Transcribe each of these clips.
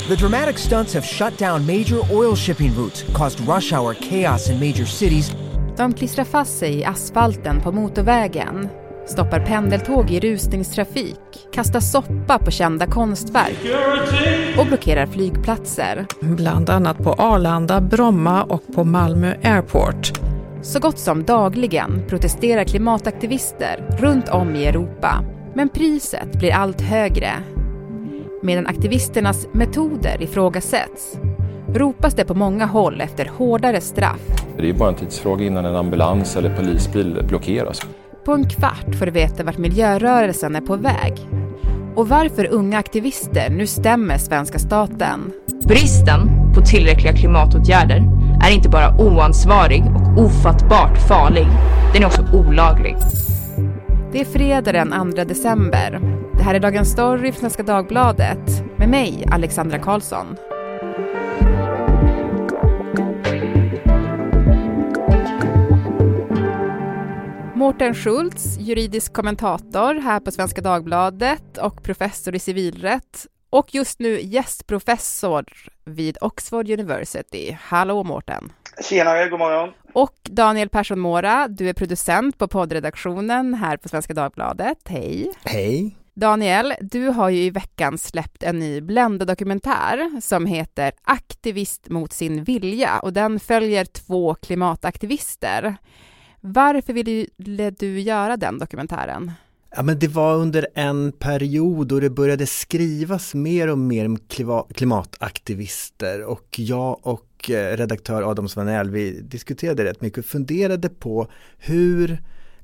The dramatic stunts have shut down major oil shipping routes, caused rush hour chaos in major cities. De klistrar fast sig i asfalten på motorvägen, stoppar pendeltåg i rusningstrafik, kastar soppa på kända konstverk och blockerar flygplatser. Bland annat på Arlanda, Bromma och på Malmö Airport. Så gott som dagligen protesterar klimataktivister runt om i Europa. Men priset blir allt högre. Medan aktivisternas metoder ifrågasätts ropas det på många håll efter hårdare straff. Det är bara en tidsfråga innan en ambulans eller polisbil blockeras. På en kvart får du veta vart miljörörelsen är på väg. Och varför unga aktivister nu stämmer svenska staten. Bristen på tillräckliga klimatåtgärder är inte bara oansvarig och ofattbart farlig. Den är också olaglig. Det är fredag den 2 december. Det här är Dagens Story från Svenska Dagbladet. Med mig, Alexandra Karlsson. Mårten Schultz, juridisk kommentator här på Svenska Dagbladet och professor i civilrätt. Och just nu gästprofessor vid Oxford University. Hallå Mårten. Tjenare, god morgon. Och Daniel Persson Mora, du är producent på poddredaktionen här på Svenska Dagbladet. Hej. Hej. Daniel, du har ju i veckan släppt en ny Blenda-dokumentär som heter Aktivist mot sin vilja och den följer 2 klimataktivister. Varför ville du göra den dokumentären? Ja, men det var under en period då det började skrivas mer och mer om klimataktivister och jag och redaktör Adam Svanell, vi diskuterade rätt mycket och funderade på hur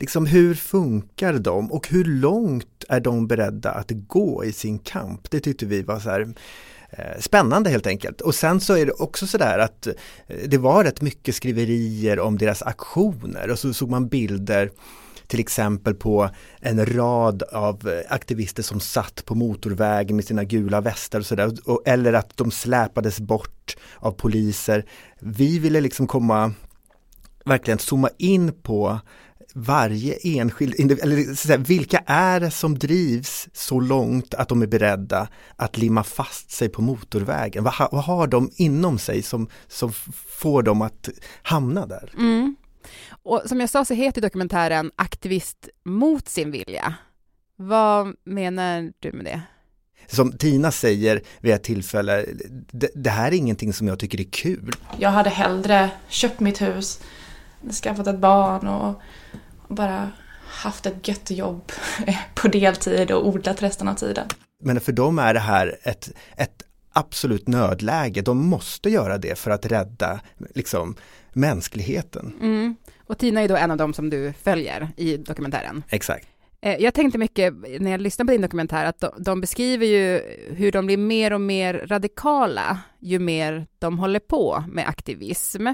funkar de och hur långt är de beredda att gå i sin kamp. Det tyckte vi var så här spännande helt enkelt. Och sen så är det också så där att det var rätt mycket skriverier om deras aktioner och så såg man bilder till exempel på en rad av aktivister som satt på motorvägen med sina gula västar och sådär. Eller att de släpades bort av poliser. Vi ville verkligen zooma in på varje enskild, eller vilka är det som drivs så långt att de är beredda att limma fast sig på motorvägen? Vad har de inom sig som får dem att hamna där? Mm. Och som jag sa så heter dokumentären Aktivist mot sin vilja. Vad menar du med det? Som Tina säger vid ett tillfälle, det här är ingenting som jag tycker är kul. Jag hade hellre köpt mitt hus, skaffat ett barn och bara haft ett gött jobb på deltid och odlat resten av tiden. Men för dem är det här ett absolut nödläge. De måste göra det för att rädda mänskligheten. Mm. Och Tina är då en av dem som du följer i dokumentären. Exakt. Jag tänkte mycket när jag lyssnade på din dokumentär att de beskriver ju hur de blir mer och mer radikala ju mer de håller på med aktivism.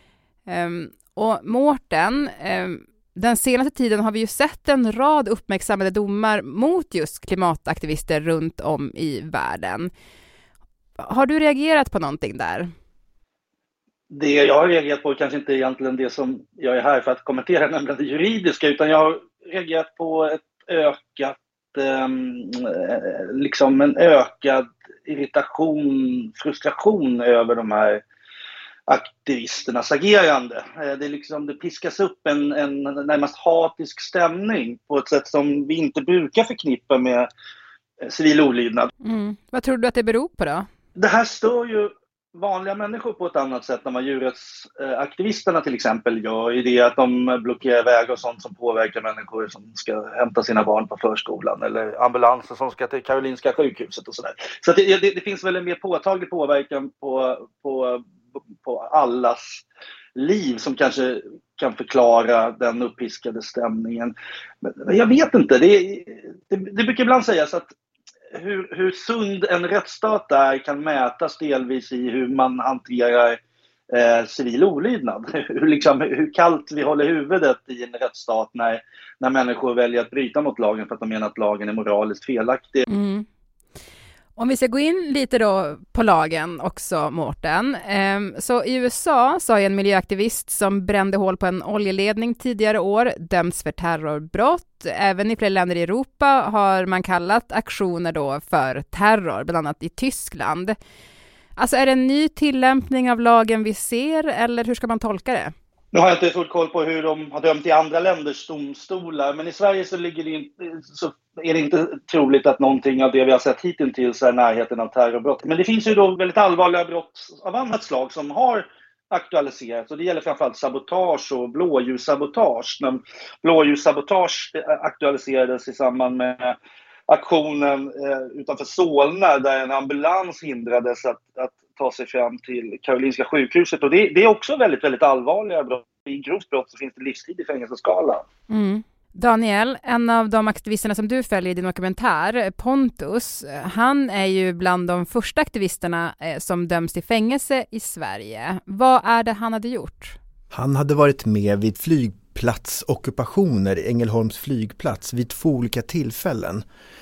Och Mårten, den senaste tiden har vi ju sett en rad uppmärksammade domar mot just klimataktivister runt om i världen. Har du reagerat på någonting där? Det jag har reagerat på kanske inte egentligen det som jag är här för att kommentera, nämligen det juridiska, utan jag har reagerat på ett en ökad irritation, frustration över de här aktivisternas agerande. Det piskas upp en närmast hatisk stämning på ett sätt som vi inte brukar förknippa med civil olydnad. Mm. Vad tror du att det beror på då? Det här stör ju vanliga människor på ett annat sätt än vad djurrättsaktivisterna till exempel gör, i det att de blockerar vägar och sånt som påverkar människor som ska hämta sina barn på förskolan eller ambulanser som ska till Karolinska sjukhuset och sådär. Så att det finns väl en mer påtaglig påverkan på allas liv som kanske kan förklara den uppiskade stämningen. Men jag vet inte, det brukar ibland sägas att hur sund en rättsstat är kan mätas delvis i hur man hanterar civil olydnad. Hur kallt vi håller huvudet i en rättsstat när människor väljer att bryta mot lagen för att de menar att lagen är moraliskt felaktig. Mm. Om vi ska gå in lite då på lagen också, Mårten. Så i USA så har en miljöaktivist som brände hål på en oljeledning tidigare år dömts för terrorbrott. Även i flera länder i Europa har man kallat aktioner då för terror, bland annat i Tyskland. Alltså är det en ny tillämpning av lagen vi ser, eller hur ska man tolka det? Nu har jag inte full koll på hur de har dömt i andra länders domstolar, men i Sverige så är det inte troligt att någonting av det vi har sett hittills är närheten av terrorbrott. Men det finns ju då väldigt allvarliga brott av annat slag som har aktualiserats, och det gäller framförallt sabotage och blåljussabotage. När blåljussabotage aktualiserades i samband med aktionen utanför Solna, där en ambulans hindrades att ta sig fram till Karolinska sjukhuset. Och det är också väldigt, väldigt allvarliga brott. I grovt brott så finns det livstid i fängelseskala. Mm. Daniel, en av de aktivisterna som du följer i din dokumentär, Pontus, han är ju bland de första aktivisterna som döms till fängelse i Sverige. Vad är det han hade gjort? Han hade varit med vid flygplatsockupationer i Ängelholms flygplats vid 2 olika tillfällen.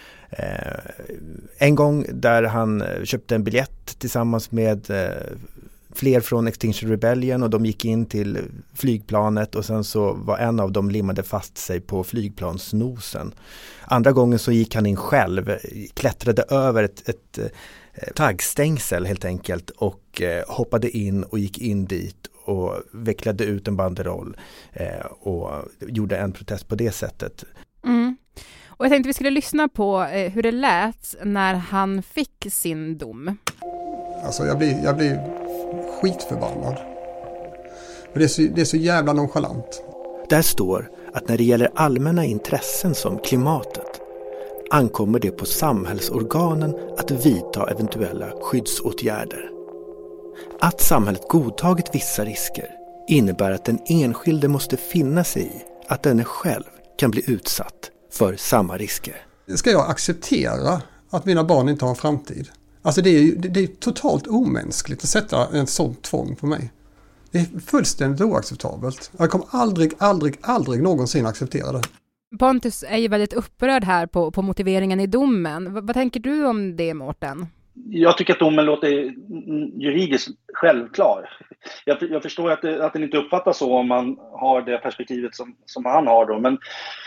En gång där han köpte en biljett tillsammans med fler från Extinction Rebellion, och de gick in till flygplanet, och sen så var en av dem limmade fast sig på flygplansnosen. Andra gången så gick han in själv, klättrade över ett taggstängsel helt enkelt, och hoppade in och gick in dit och vecklade ut en banderoll och gjorde en protest på det sättet. Mm. Och jag tänkte vi skulle lyssna på hur det lät när han fick sin dom. Alltså jag blir skitförbannad. Det är så jävla nonchalant. Där står att när det gäller allmänna intressen som klimatet ankommer det på samhällsorganen att vidta eventuella skyddsåtgärder. Att samhället godtagit vissa risker innebär att den enskilde måste finna sig i att denne själv kan bli utsatt för samma risker. Ska jag acceptera att mina barn inte har en framtid? Alltså det är totalt omänskligt att sätta en sån tvång på mig. Det är fullständigt oacceptabelt. Jag kommer aldrig någonsin acceptera det. Pontus är ju väldigt upprörd här på motiveringen i domen. Vad tänker du om det, Mårten? Jag tycker att domen låter juridiskt självklar. Jag förstår att den inte uppfattas så om man har det perspektivet som han har då. Men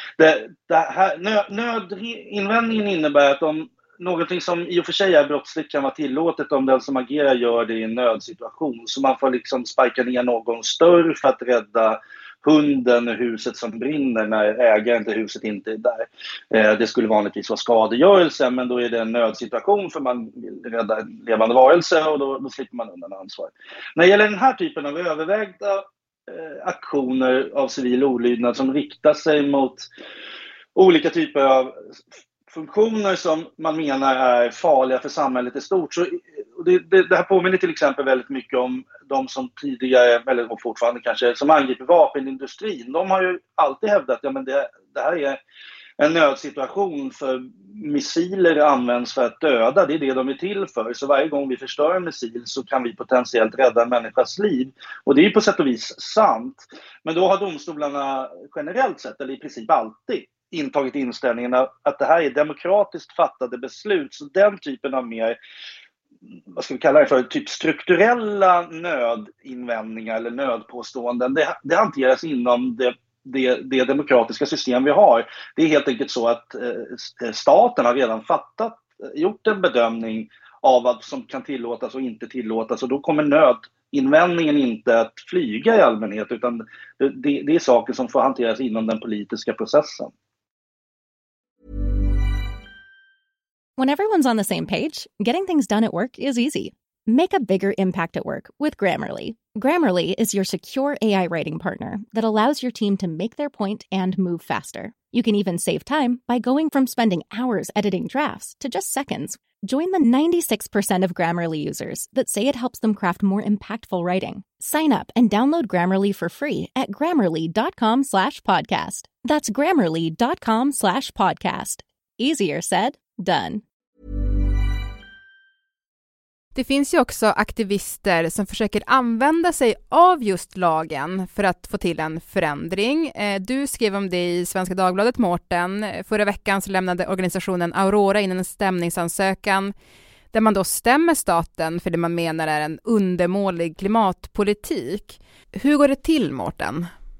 nödinvändningen innebär att om någonting som i och för sig är brottsligt kan vara tillåtet om den som agerar gör det i en nödsituation. Så man får liksom sparka ner någons dörr för att rädda hunden ur huset som brinner när ägaren till huset inte är där. Det skulle vanligtvis vara skadegörelse, men då är det en nödsituation för man vill rädda en levande varelse, och då slipper man undan ansvar. När det gäller den här typen av övervägda aktioner av civil olydnad som riktar sig mot olika typer av funktioner som man menar är farliga för samhället i stort. Så det här påminner till exempel väldigt mycket om de som tidigare, eller fortfarande kanske, som angriper vapenindustrin. De har ju alltid hävdat att det här är en nödsituation, för missiler används för att döda. Det är det de är till för. Så varje gång vi förstör en missil så kan vi potentiellt rädda en människas liv. Och det är ju på sätt och vis sant. Men då har domstolarna generellt sett, eller i princip alltid, intagit inställningen att det här är demokratiskt fattade beslut. Så den typen av mer, vad ska vi kalla det för, typ strukturella nödinvändningar eller nödpåståenden, det hanteras inom det demokratiska system vi har. Det är helt enkelt så att staten har redan gjort en bedömning av vad som kan tillåtas och inte tillåtas, och då kommer nödinvändningen inte att flyga i allmänhet, utan det är saker som får hanteras inom den politiska processen. When everyone's on the same page, getting things done at work is easy. Make a bigger impact at work with Grammarly. Grammarly is your secure AI writing partner that allows your team to make their point and move faster. You can even save time by going from spending hours editing drafts to just seconds. Join the 96% of Grammarly users that say it helps them craft more impactful writing. Sign up and download Grammarly for free at grammarly.com/podcast. That's grammarly.com/podcast. Easier said, done. Det finns ju också aktivister som försöker använda sig av just lagen för att få till en förändring. Du skrev om det i Svenska Dagbladet, Mårten. Förra veckan så lämnade organisationen Aurora in en stämningsansökan där man då stämmer staten för det man menar är en undermålig klimatpolitik. Hur går det till, Mårten?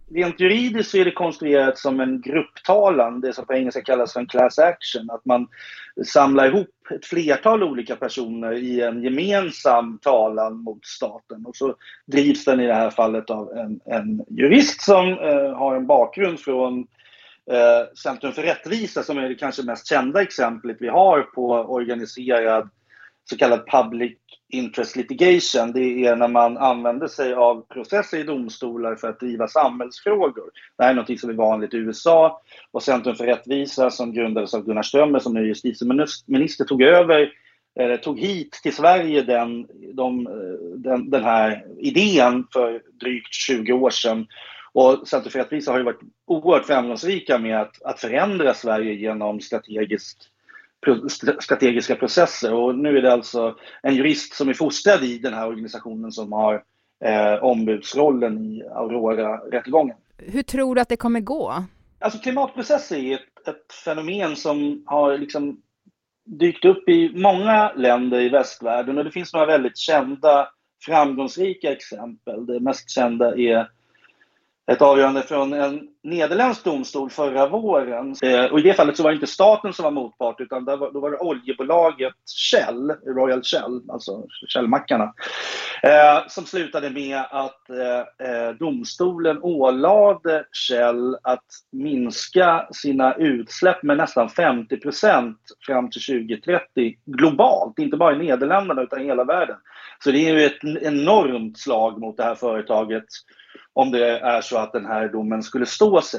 rent juridiskt så är det konstruerat som en grupptalan, det som på engelska kallas för en class action, att man samlar ihop ett flertal olika personer i en gemensam talan mot staten, och så drivs den i det här fallet av en jurist som har en bakgrund från Centrum för rättvisa, som är det kanske mest kända exemplet vi har på organiserad så kallad public interest litigation. Det är när man använder sig av processer i domstolar för att driva samhällsfrågor. Det här är något som är vanligt i USA, och Centrum för rättvisa, som grundades av Gunnar Strömmer som nu justitieminister, tog hit till Sverige den här idén för drygt 20 år sedan. Och Centrum för rättvisa har ju varit oerhört framgångsrika med att förändra Sverige genom strategiska processer, och nu är det alltså en jurist som är fostrad i den här organisationen som har ombudsrollen i Aurora-rättegången. Hur tror du att det kommer gå? Alltså klimatprocesser är ett fenomen som har liksom dykt upp i många länder i västvärlden, och det finns några väldigt kända, framgångsrika exempel. Det mest kända är ett avgörande från en nederländsk domstol förra våren. Och i det fallet så var det inte staten som var motpart, utan då var det oljebolaget Shell, Royal Shell, alltså Shellmackarna, som slutade med att domstolen ålade Shell att minska sina utsläpp med nästan 50% fram till 2030 globalt, inte bara i Nederländerna utan i hela världen. Så det är ju ett enormt slag mot det här företaget, om det är så att den här domen skulle stå sig.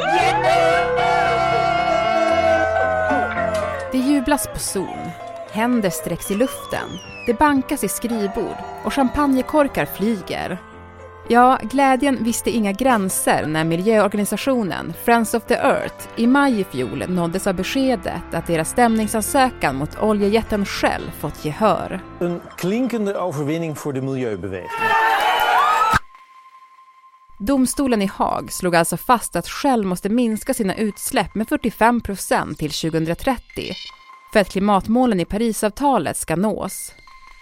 Det jublas på zon, händer sträcks i luften, det bankas i skrivbord och champagnekorkar flyger. Ja, glädjen visste inga gränser när miljöorganisationen Friends of the Earth i maj i fjol nåddes av beskedet att deras stämningsansökan mot oljejätten Shell fått gehör. En klinkende övervinning för det miljöbeweging. Domstolen i Haag slog alltså fast att Shell måste minska sina utsläpp med 45% till 2030 för att klimatmålen i Parisavtalet ska nås.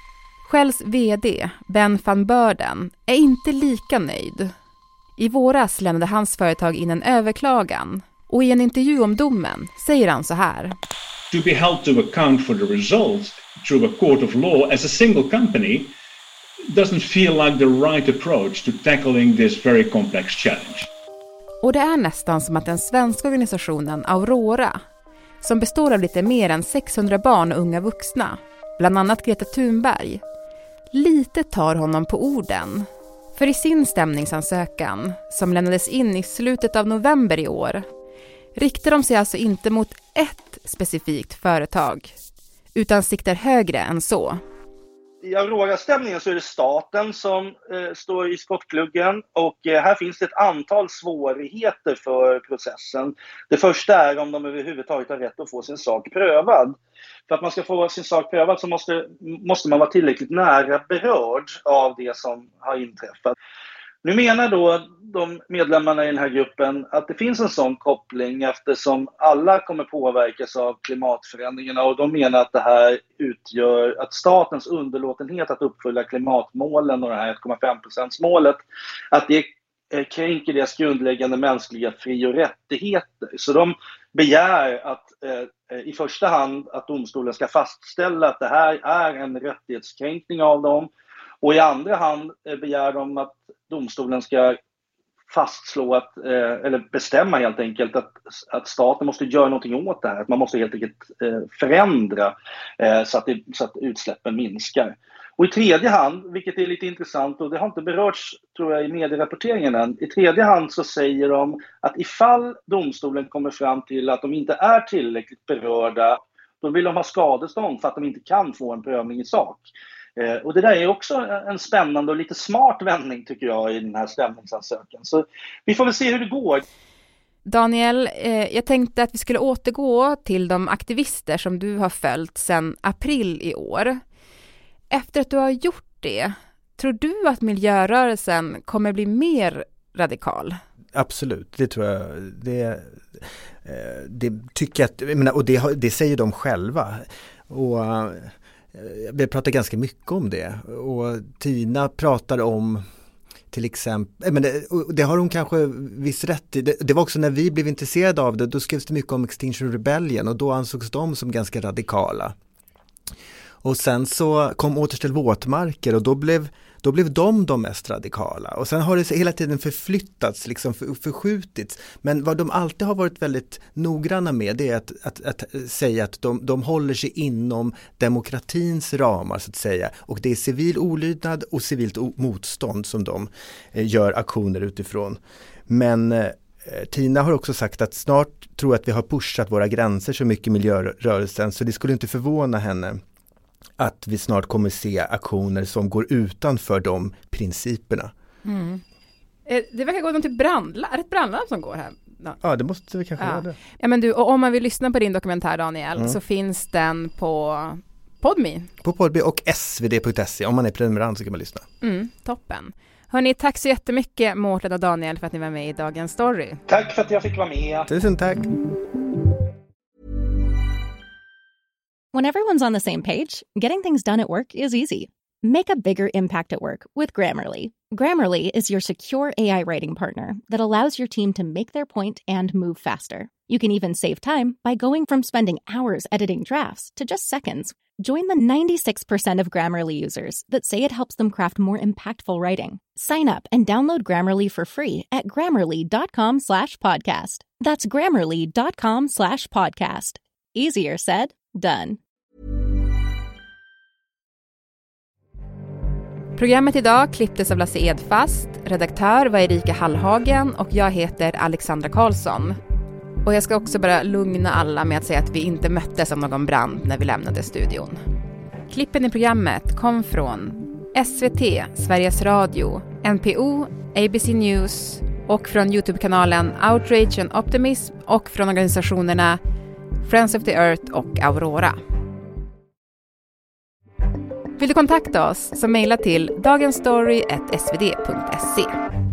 Shells vd, Ben van Beurden, är inte lika nöjd. I våras lämnade hans företag in en överklagan, och i en intervju om domen säger han så här. To be held to account for the results through a court of law as a single company doesn't feel like the right approach to tackling this very complex challenge. Och det är nästan som att den svenska organisationen Aurora, som består av lite mer än 600 barn och unga vuxna, bland annat Greta Thunberg, lite tar honom på orden. För i sin stämningsansökan, som lämnades in i slutet av november i år, riktar de sig alltså inte mot ett specifikt företag, utan siktar högre än så. I Aurora-stämningen så är det staten som står i skottgluggen, och här finns det ett antal svårigheter för processen. Det första är om de överhuvudtaget har rätt att få sin sak prövad. För att man ska få sin sak prövad så måste man vara tillräckligt nära berörd av det som har inträffat. Nu menar då de medlemmarna i den här gruppen att det finns en sån koppling, eftersom alla kommer påverkas av klimatförändringarna, och de menar att det här utgör att statens underlåtenhet att uppfylla klimatmålen och det här 1,5%-målet, att det kränker deras grundläggande mänskliga fri- och rättigheter. Så de begär att i första hand att domstolen ska fastställa att det här är en rättighetskränkning av dem, och i andra hand begär de att domstolen ska fastslå eller bestämma helt enkelt att staten måste göra någonting åt det här. Att man måste helt enkelt förändra så att utsläppen minskar. Och i tredje hand, vilket är lite intressant och det har inte berörts tror jag i medierapporteringen än, i tredje hand så säger de att ifall domstolen kommer fram till att de inte är tillräckligt berörda, då vill de ha skadestånd för att de inte kan få en prövning i sak. Och det där är också en spännande och lite smart vändning tycker jag i den här stämningsansökan. Så vi får väl se hur det går. Daniel, jag tänkte att vi skulle återgå till de aktivister som du har följt sedan april i år. Efter att du har gjort det, tror du att miljörörelsen kommer bli mer radikal? Absolut, det tror jag. Det tycker jag, jag menar, och det säger de själva. Och vi pratar ganska mycket om det. Och Tina pratar om till exempel, men det har hon kanske viss rätt i. Det var också när vi blev intresserade av det, då skrevs det mycket om Extinction Rebellion och då ansågs de som ganska radikala. Och sen så kom Återställ våtmarker och då blev de mest radikala. Och sen har det hela tiden förflyttats, liksom förskjutits. Men vad de alltid har varit väldigt noggranna med, det är att säga att de håller sig inom demokratins ramar så att säga. Och det är civil olydnad och civilt motstånd som de gör aktioner utifrån. Men Tina har också sagt att snart tror att vi har pushat våra gränser så mycket i miljörörelsen, så det skulle inte förvåna henne att vi snart kommer se aktioner som går utanför de principerna. Mm. Det verkar gå till brandlarm. Är det ett brandlarm som går här? Ja, det måste vi kanske vara det. Ja, men du, och om man vill lyssna på din dokumentär, Daniel, så finns den på Podme. På Podme och svd.se. Om man är prenumerant så kan man lyssna. Toppen. Hörrni, tack så jättemycket Mårten och Daniel för att ni var med i Dagens Story. Tack för att jag fick vara med. Tusen tack. When everyone's on the same page, getting things done at work is easy. Make a bigger impact at work with Grammarly. Grammarly is your secure AI writing partner that allows your team to make their point and move faster. You can even save time by going from spending hours editing drafts to just seconds. Join the 96% of Grammarly users that say it helps them craft more impactful writing. Sign up and download Grammarly for free at grammarly.com/podcast. That's grammarly.com/podcast. Easier said, done. Programmet idag klipptes av Lasse Edfast, redaktör var Erika Hallhagen och jag heter Alexandra Karlsson. Och jag ska också bara lugna alla med att säga att vi inte möttes av någon brand när vi lämnade studion. Klippen i programmet kom från SVT, Sveriges Radio, NPO, ABC News och från YouTube-kanalen Outrage and Optimism och från organisationerna Friends of the Earth och Aurora. Vill du kontakta oss så mejla till dagensstory@svd.se.